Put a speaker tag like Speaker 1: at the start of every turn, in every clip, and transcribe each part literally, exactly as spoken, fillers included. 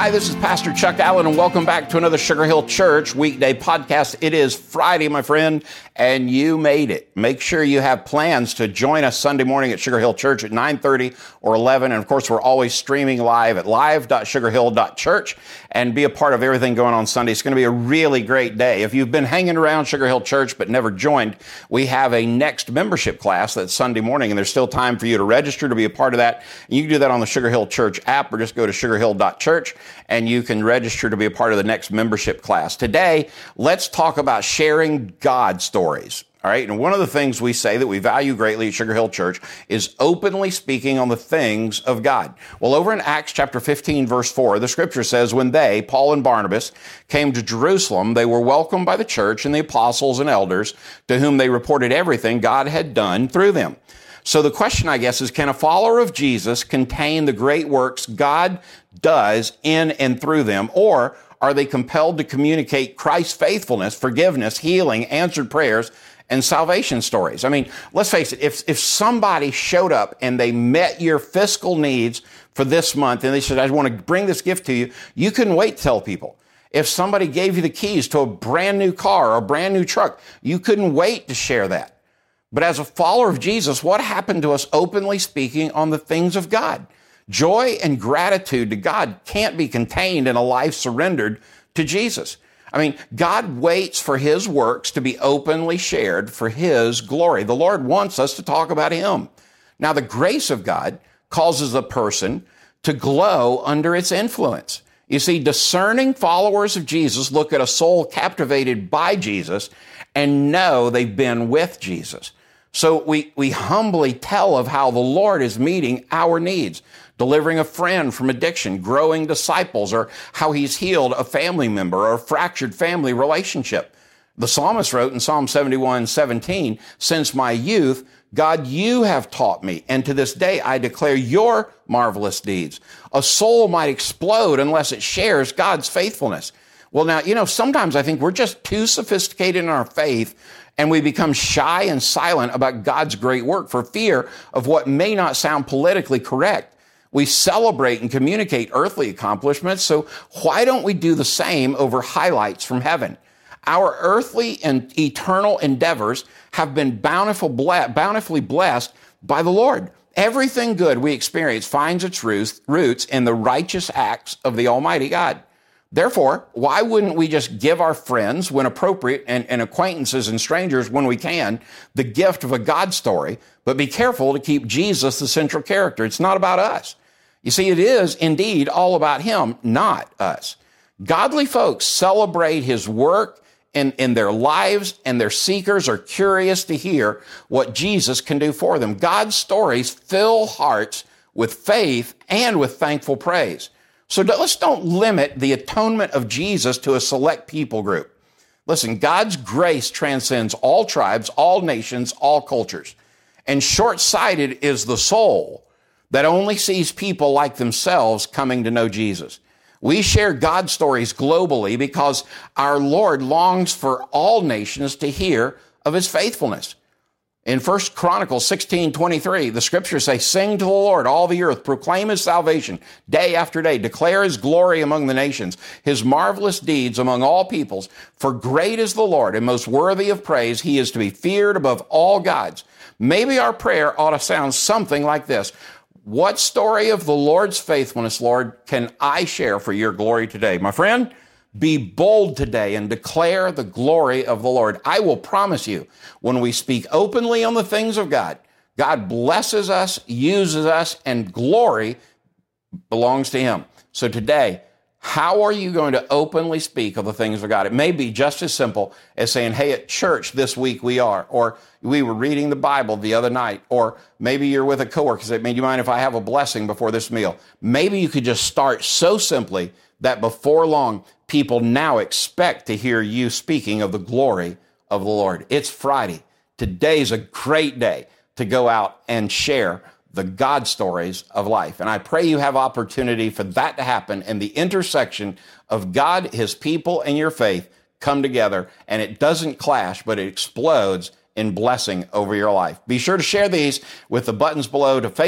Speaker 1: Hi, this is Pastor Chuck Allen, and welcome back to another Sugar Hill Church weekday podcast. It is Friday, my friend, and you made it. Make sure you have plans to join us Sunday morning at Sugar Hill Church at nine thirty or eleven. And of course, we're always streaming live at live dot sugar hill dot church and be a part of everything going on Sunday. It's going to be a really great day. If you've been hanging around Sugar Hill Church but never joined, we have a next membership class that's Sunday morning, and there's still time for you to register to be a part of that. And you can do that on the Sugar Hill Church app, or just go to sugar hill dot church and you can register to be a part of the next membership class. Today, let's talk about sharing God stories. All right. And one of the things we say that we value greatly at Sugar Hill Church is openly speaking on the things of God. Well, over in Acts chapter fifteen, verse four, the scripture says, when they, Paul and Barnabas, came to Jerusalem, they were welcomed by the church and the apostles and elders, to whom they reported everything God had done through them. So the question, I guess, is, can a follower of Jesus contain the great works God does in and through them, or are they compelled to communicate Christ's faithfulness, forgiveness, healing, answered prayers, and salvation stories? I mean, let's face it, if, if somebody showed up and they met your fiscal needs for this month and they said, I want to bring this gift to you, you couldn't wait to tell people. If somebody gave you the keys to a brand new car or a brand new truck, you couldn't wait to share that. But as a follower of Jesus, what happened to us openly speaking on the things of God? Joy and gratitude to God can't be contained in a life surrendered to Jesus. I mean, God waits for His works to be openly shared for His glory. The Lord wants us to talk about Him. Now, the grace of God causes a person to glow under its influence. You see, discerning followers of Jesus look at a soul captivated by Jesus and know they've been with Jesus. So we, we humbly tell of how the Lord is meeting our needs, delivering a friend from addiction, growing disciples, or how He's healed a family member or a fractured family relationship. The psalmist wrote in Psalm seventy-one seventeen, since my youth, God, you have taught me, and to this day I declare your marvelous deeds. A soul might explode unless it shares God's faithfulness. Well, now, you know, sometimes I think we're just too sophisticated in our faith, and we become shy and silent about God's great work for fear of what may not sound politically correct. We celebrate and communicate earthly accomplishments, so why don't we do the same over highlights from heaven? Our earthly and eternal endeavors have been bountiful, bountifully blessed by the Lord. Everything good we experience finds its roots in the righteous acts of the Almighty God. Therefore, why wouldn't we just give our friends, when appropriate, and, and acquaintances and strangers when we can, the gift of a God story, but be careful to keep Jesus the central character. It's not about us. You see, it is indeed all about Him, not us. Godly folks celebrate His work in, in their lives, and their seekers are curious to hear what Jesus can do for them. God's stories fill hearts with faith and with thankful praise. So let's don't limit the atonement of Jesus to a select people group. Listen, God's grace transcends all tribes, all nations, all cultures. And short-sighted is the soul that only sees people like themselves coming to know Jesus. We share God's stories globally because our Lord longs for all nations to hear of His faithfulness. In First Chronicles sixteen twenty-three, the scriptures say, sing to the Lord, all the earth, proclaim His salvation day after day, declare His glory among the nations, His marvelous deeds among all peoples. For great is the Lord and most worthy of praise. He is to be feared above all gods. Maybe our prayer ought to sound something like this. What story of the Lord's faithfulness, Lord, can I share for your glory today? My friend, be bold today and declare the glory of the Lord. I will promise you, when we speak openly on the things of God, God blesses us, uses us, and glory belongs to Him. So today, how are you going to openly speak of the things of God? It may be just as simple as saying, hey, at church this week we are, or we were reading the Bible the other night, or maybe you're with a coworker and say, man, do you mind if I have a blessing before this meal? Maybe you could just start so simply that before long, people now expect to hear you speaking of the glory of the Lord. It's Friday. Today's a great day to go out and share the God stories of life. And I pray you have opportunity for that to happen, and the intersection of God, His people, and your faith come together, and it doesn't clash, but it explodes in blessing over your life. Be sure to share these with the buttons below to face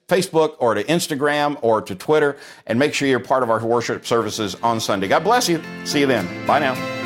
Speaker 1: Facebook or to Instagram or to Twitter, and make sure you're part of our worship services on Sunday. God bless you. See you then. Bye now.